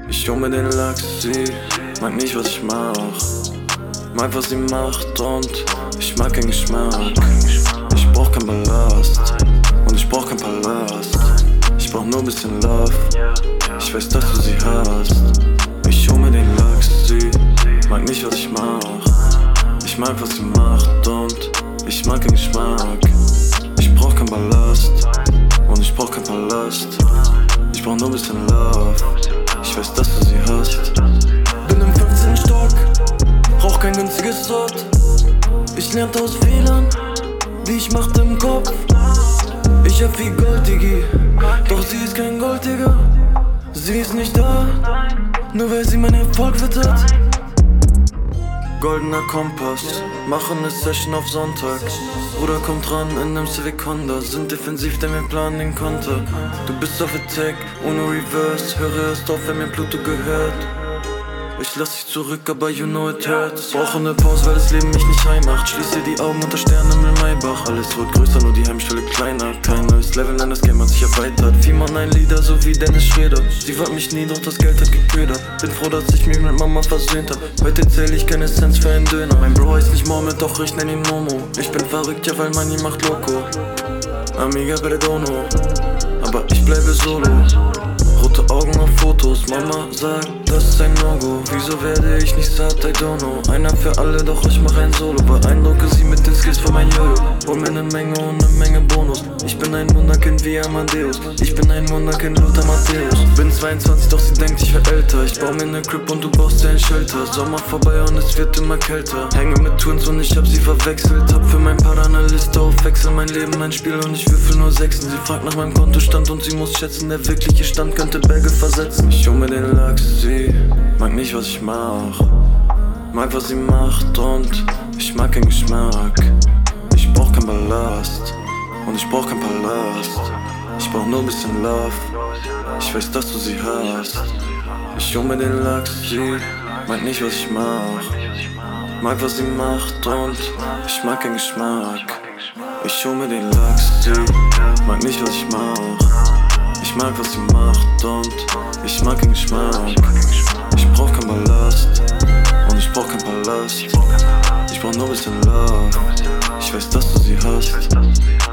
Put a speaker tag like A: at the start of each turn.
A: Ich hol mir den Lachs, sie mag nicht, was ich mach. Mag, was sie macht und ich mag den Geschmack. Ich brauch kein Ballast und ich brauch kein Palast. Ich brauch nur bisschen Love, ich weiß, dass du sie hast. Ich hol mir den Lachs, sie mag nicht, was ich mach. Ich mag, was sie macht und ich mag den Geschmack. Ich brauch kein Ballast und ich brauch kein Palast. Ich brauch nur bisschen Love, ich weiß, dass du sie hast. Bin im 15. Stock, brauch kein günstiges Sort. Ich lernte aus Fehlern, die ich machte im Kopf. Ich hab viel Gold, Digi, doch sie ist kein Golddigger. Sie ist nicht da, nur weil sie mein Erfolg wittert. Goldener Kompass, machen ne Session auf Sonntag. Bruder kommt ran in nem Civic Honda, sind defensiv, denn wir planen den Konter. Du bist auf Attack, ohne Reverse, höre erst auf, wenn mir Pluto gehört. Ich lass dich zurück, aber you know it hurts. Brauche ne Pause, weil das Leben mich nicht heim macht. Schließe die Augen unter Sternenhimmel Maybach. Alles wird größer, nur die Heimstelle kleiner. Kein neues Level, nein, das Game hat sich erweitert. Fiemann ein Lieder, so wie Dennis Schröder. Sie wollte mich nie, doch das Geld hat geködert. Bin froh, dass ich mich mit Mama versöhnt hab. Heute zähl ich keine Cents für einen Döner. Mein Bro heißt nicht Mohammed, doch ich nenn ihn Momo. Ich bin verrückt, ja, weil Money macht Loco. Amiga Perdono, aber ich bleibe solo. Rote Augen auf Fotos, Mama sagt, das ist ein No-Go. Wieso werde ich nicht satt, I don't know. Einer für alle, doch ich mach ein Solo. Beeindrucke sie mit den Skills von mein Jojo. Hol mir ne Menge und ne Menge Bonus. Ich bin ein Wunderkind wie Amadeus. Ich bin ein Wunderkind, Lothar Matthäus. Bin 22, doch sie denkt, ich wär älter. Ich bau mir ne Crib und du baust dir ein Shelter. Sommer vorbei und es wird immer kälter. Hänge mit Twins und ich hab sie verwechselt. Hab für mein Paar eine Liste auf Wechsel. Mein Leben ein Spiel und ich würfel nur Sechsen. Sie fragt nach meinem Kontostand und sie muss schätzen, der wirkliche Stand könnte Berge versetzen. Ich hol mir den Lachs, sie mag nicht, was ich mach. Mag, was sie macht und ich mag den Geschmack. Ich brauch kein Ballast und ich brauch kein Palast. Ich brauch nur bisschen Love, ich weiß, dass du sie hast. Ich hol mir den Lachs, sie mag nicht, was ich mach. Mag, was sie macht und ich mag den Geschmack. Ich hol mir den Lachs, sie mag nicht, was ich mach. Ich mag, was sie macht und ich mag den Geschmack. Ich brauch kein Ballast und ich brauch kein Palast. Ich brauch nur bisschen Love, ich weiß, dass du sie hast.